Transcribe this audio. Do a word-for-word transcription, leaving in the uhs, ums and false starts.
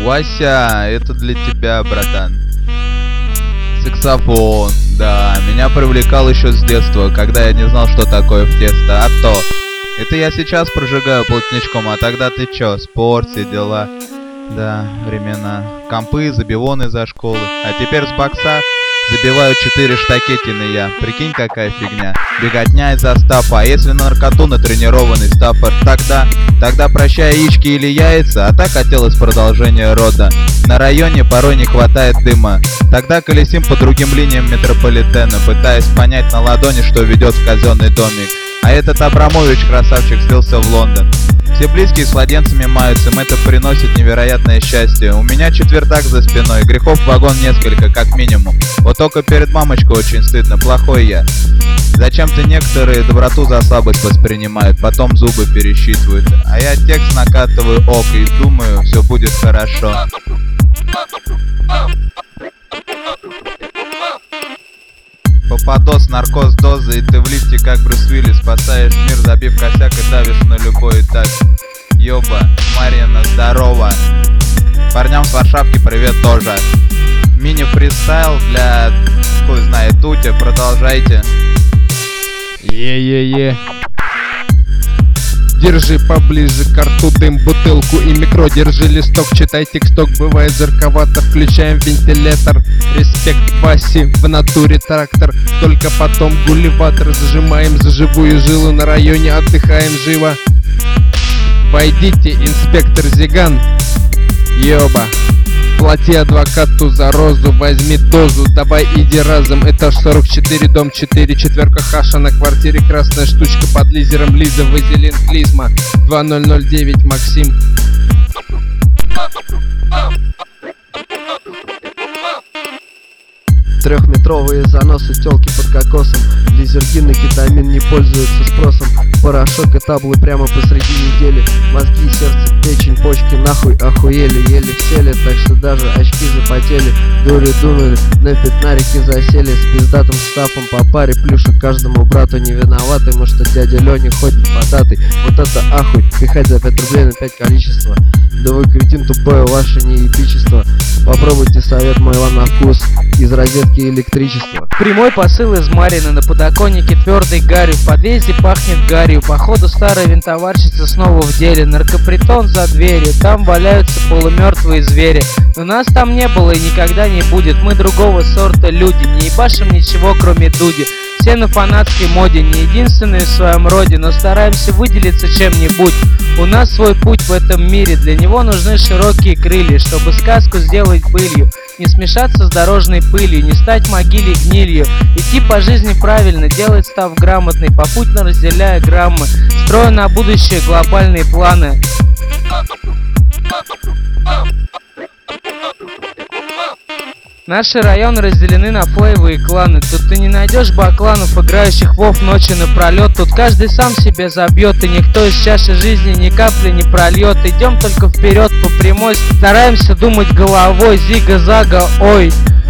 Вася, это для тебя, братан. Саксофон, да, меня привлекал еще с детства, когда я не знал, что такое в тесто, а то. Это я сейчас прожигаю плотничком, а тогда ты чё, спорт, все дела. Да, времена. Компы, забивоны за школы. А теперь с бокса забиваю четыре штакетины я. Прикинь, какая фигня. Беготня из-за стафа. А если на наркоту натренированный стаффор, тогда, тогда прощай яички или яйца. А так хотелось продолжения рода. На районе порой не хватает дыма. Тогда колесим по другим линиям метрополитена, пытаясь понять на ладони, что ведет в казенный домик. А этот Абрамович, красавчик, слился в Лондон. Все близкие с младенцами маются, им это приносит невероятное счастье. У меня четвертак за спиной, грехов в вагон несколько, как минимум. Вот только перед мамочкой очень стыдно, плохой я. Зачем-то некоторые доброту за слабость воспринимают, потом зубы пересчитывают. А я текст накатываю ок и думаю, все будет хорошо. Попадос, наркоз, доза, и ты в лифте, как Брюс Уиллис, спасаешь мир, забив косяк и давишь на любой этап. Ёба, Марьяна, здорово. Парням с Варшавки привет тоже. Мини-фристайл для, хуй знает, Тутя, продолжайте. Е-е-е. Держи поближе к рту дым, бутылку и микро. Держи листок, читай тексток, бывает жарковато. Включаем вентилятор, респект Васе, в натуре трактор. Только потом гулливатор, зажимаем за живую жилу. На районе отдыхаем живо. Войдите, инспектор Зиган. Ёба. Плати адвокату за розу, возьми дозу, давай иди разом. Этаж сорок четыре, дом четыре, четверка хаша на квартире. Красная штучка под лизером, Лиза, вазелин, клизма. два ноль ноль девять, Максим. Трехметровые заносы, тёлки под кокосом. Лизергин и кетамин не пользуются спросом. Порошок и таблы прямо посреди недели. Мозги, сердце, печень, почки нахуй охуели. Еле в селе, так что даже очки запотели. Дури дунули, на пятнарике засели. С пиздатым стафом по паре плюшек каждому брату. Не виноваты мы, что дядя Лёня ходит податый. Вот это ахуй, пихать за пять рублей на пять количество. Да вы, кретин, тупое ваше неэпичество. Попробуйте совет мой вам на вкус. Из розетки электричества. Прямой посыл из Марины, на подоконнике твердой гарью. В подъезде пахнет гарью. Походу старая винтоварщица снова в деле. Наркопритон за дверью, там валяются полумертвые звери. Но нас там не было и никогда не будет. Мы другого сорта люди, не ебашим ничего кроме дуди. Все на фанатской моде, не единственные в своем роде, но стараемся выделиться чем-нибудь. У нас свой путь в этом мире, для него нужны широкие крылья, чтобы сказку сделать былью. Не смешаться с дорожной пылью, не стать могиле гнилью. Идти по жизни правильно, делать став грамотный, попутно разделяя граммы, строя на будущее глобальные планы. Наши районы разделены на флейвы и кланы. Тут ты не найдешь бакланов, играющих вов ночи напролет. Тут каждый сам себе забьет, и никто из чаши жизни ни капли не прольет. Идем только вперед по прямой, стараемся думать головой, зига-зага, ой.